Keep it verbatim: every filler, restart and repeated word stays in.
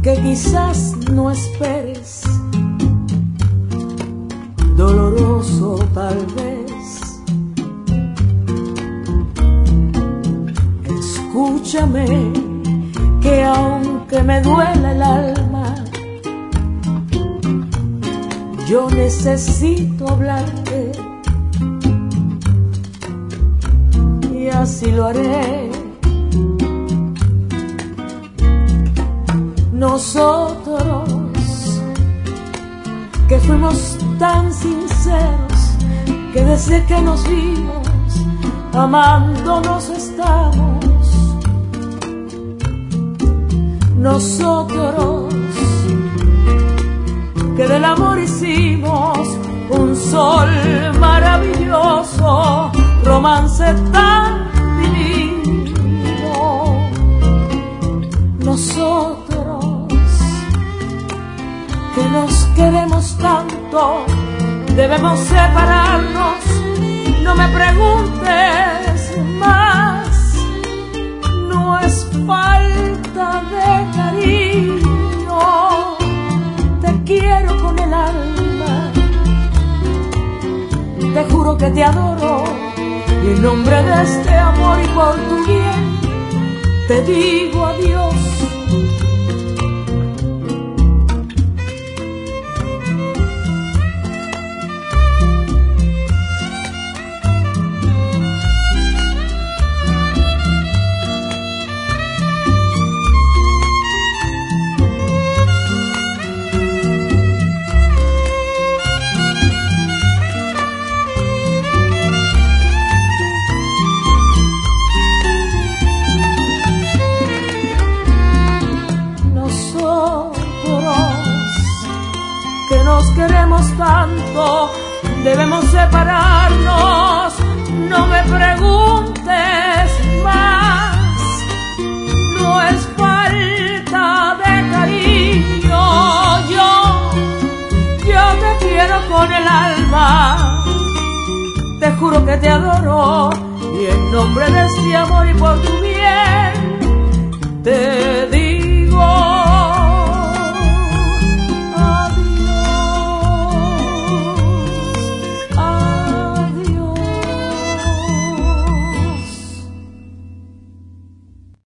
que quizás no esperes, doloroso tal vez. Escúchame, que aunque me duela el alma, yo necesito hablarte, y así lo haré. Nosotros, que fuimos tan sinceros, que desde que nos vimos, amándonos estamos. Nosotros, que del amor hicimos un sol maravilloso, romance tan divino. Nosotros, que nos queremos tanto, debemos separarnos. No me preguntes más, no es falta de cariño, te quiero con el alma, te juro que te adoro, y en nombre de este amor y por tu bien, te digo adiós. Queremos tanto, debemos separarnos. No me preguntes más, no es falta de cariño. Yo, yo te quiero con el alma, te juro que te adoro, y en nombre de este amor y por tu vida